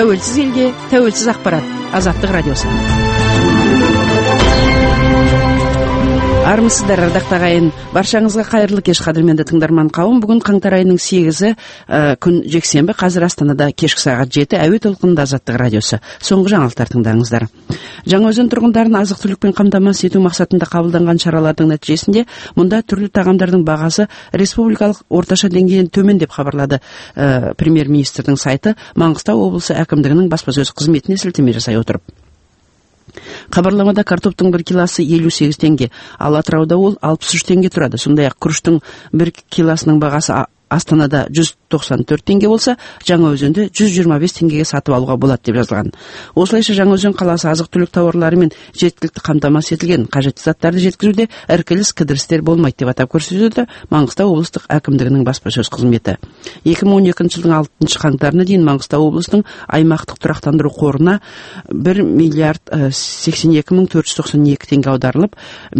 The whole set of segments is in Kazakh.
тәуелсіз елге тәуелсіз ақпарат. Азаттық радиосы. Армысыздар, ардақтағы ағайын. Баршаңызға қайырлы кеш, қадірменді тыңдарман қауым. Бүгін қаңтар айының 8-і күн жексенбі. Қазір Астанада кешкі сағат 7 әуе толқынында Азаттық радиосы. Соңғы жаңалықтар тыңдаңыздар. Жаңаөзен тұрғындарын азық-түлікпен қамтамасыз ету мақсатында қабылданған шаралардың нәтижесінде мұнда түрлі тағамдардың бағасы республикалық орташа деңгейден төмен деп хабарлады премьер-министрдің сайты Маңғыстау облысы әкімдігінің баспасөз қызметіне сілтеме жасай отырып. Хабарламада картоптың 1 килосы 58 теңге, ал Атырауда ол 63 теңге тұрады. Сондай-ақ күріштің 1 килосының бағасы Астанада 194 теңге болса, Жаңаөзенде 125 теңгеге сатып алуға болады деп жазылған. Осылайша Жаңаөзен қаласы азық-түлік тауарлары мен жеткілікті қамтамасыз етілген, қажетті заттарды жеткізуде іркіліс кідірістер болмайды деп атап көрсетеді Маңғыстау облыстық әкімдігінің баспасөз қызметі. 2012 жылдың 6 қаңтарына дейін Маңғыстау облысының аймақтық тұрақтандыру қорына 1 миллиард 82 мың 492 теңге аударылып,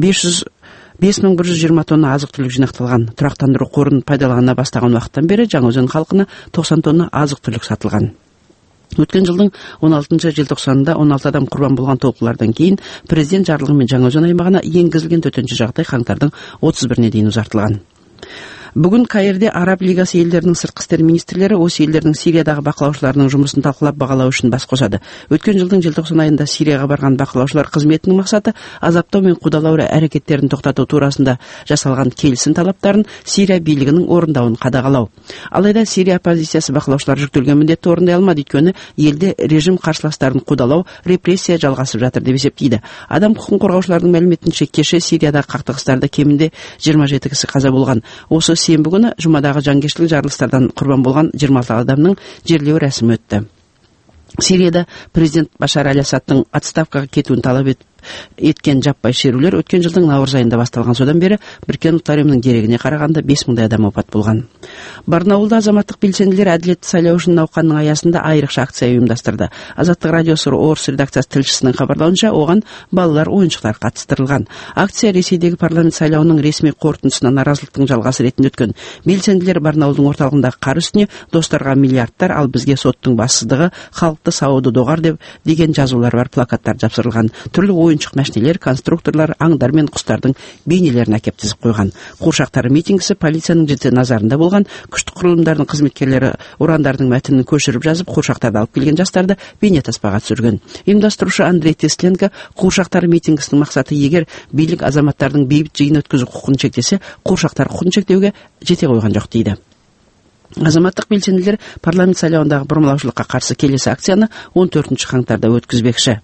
5120 тонна азық-түлік жинақталған. Тұрақтандыру қорын пайдалана бастаған уақыттан бері Жаңаөзен халқына 90 тонна азық-түлік сатылған. Өткен жылдың 16 желтоқсанында 16 адам құрбан болған толқындардан кейін президент жарлығымен Жаңаөзен аймағына енгізілген төтенше жағдай қаңтардың 31-іне дейін ұзартылған. Бүгін Каирде Араб лигасы елдерінің сыртқы істер министрлері осы елдердің Сириядағы бақылаушыларының жұмысын талқылап бағалау үшін бас қосады. Өткен жылдың желтоқсан айында Сирияға барған бақылаушылар қызметінің мақсаты азаптау мен қудалау әрекеттерін тоқтату турасында жасалған келісім талаптарын Сирия билігінің орындауын қадағалау. Алайда Сирия оппозициясы бақылаушылар жүктелген міндетті орындай алмады, өйткені елде режим қарсыластарын қудалау, репрессия жалғасып жатыр деп есептейді. Адам құқығын қорғаушылардың мәліметінше кеше Сириядағы қақтығыстарда кемінде 27 кісі қаза болған. Осы сенбі күні жұмадағы жанкештілік жарылыстардан құрбан болған 26 адамның жерлеу рәсімі өтті. Сирияда президент Башар аль-Асадтың отставкаға кетуін талап еткен жаппай шерулер өткен жылдың наурыз айында басталған. Содан бері Біріккен ұлттар ұйымының дерегіне қарағанда 5000 адам опат болған. Барнаулда азаматтық белсенділер әділетті сайлау үшін науқанның аясында айрықша акция ұйымдастырды. Азаттық радиосы Орыс редакциясы тілшісінің хабарлауынша, оған балалар ойыншықтар қатыстырылған. Акция Ресейдегі парламент сайлауының ресми қорытындысына наразылықтың жалғасы ретінде өткен. Белсенділер Барнаулдың орталығындағы қар үстіне достарға миллиардтар, ал бізге соттың бассыздығы, халықты сауды доғар деген жазулар бар плакаттар жапсырылған. Түрлі ойыншық мәшинелер, конструкторлар, аңдар мен құстардың бейнелерін әкеп тізіп қойған. Қуыршақтар митингісі полицияның жіті назарында болған. Күштік құрылымдардың қызметкерлері ұрандардың мәтінін көшіріп жазып, қуыршақтарды алып келген жастарды бейнетаспаға түсірген. Ұйымдастырушы Андрей Тесленко қуыршақтар митингісінің мақсаты, егер билік азаматтардың бейбіт жиын өткізу құқығын шектесе, қуыршақтар құқығын шектеуге жете қойған жоқ дейді. Азаматтық белсенділер парламент сайлауындағы бұрмалаушылыққа қарсы келесі акцияны 14 қаңтарда өткізбекші.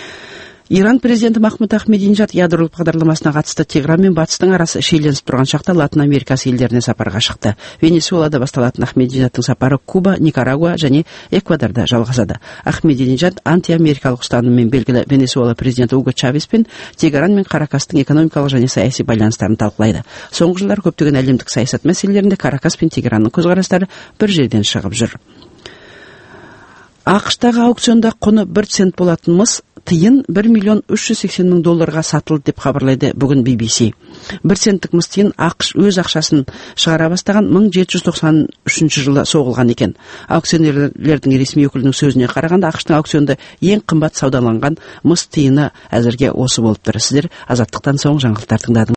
Иран президенті Махмуд Ахмединежад ядролық бағдарламасына қатысты Тегран мен батыстың арасы шиеленісіп тұрған шақта Латын Америкасы елдеріне сапарға шықты. Венесуэлада басталатын Ахмединежадтың сапары Куба, Никарагуа және Эквадорда жалғасады. Ахмединежад антиамерикалық ұстаныммен белгілі Венесуэла президенті Уго Чавеспен Тегран мен Каракастың экономикалық және саяси байланыстарын талқылайды. Соңғы жылдар көптеген әлемдік саясат мәселелерінде Каракас пен Тегранның көзқарастары бір жерден шығып жүр. ақш-тағы аукционда құны 1 цент болатын мыс тиын 1 миллион 380 мың долларға сатылды деп хабарлайды бүгін BBC. 1 центтік мыс тиын ақш өз ақшасын шығара бастаған 1793 жылы соғылған екен. Аукционерлердің ресми өкілінің сөзіне қарағанда, ақштың аукционда ең қымбат саудаланған мыс тиыны әзірге осы болып тұр. Сіздер азаттықтан соң жаңалықтар тыңдадыңыз.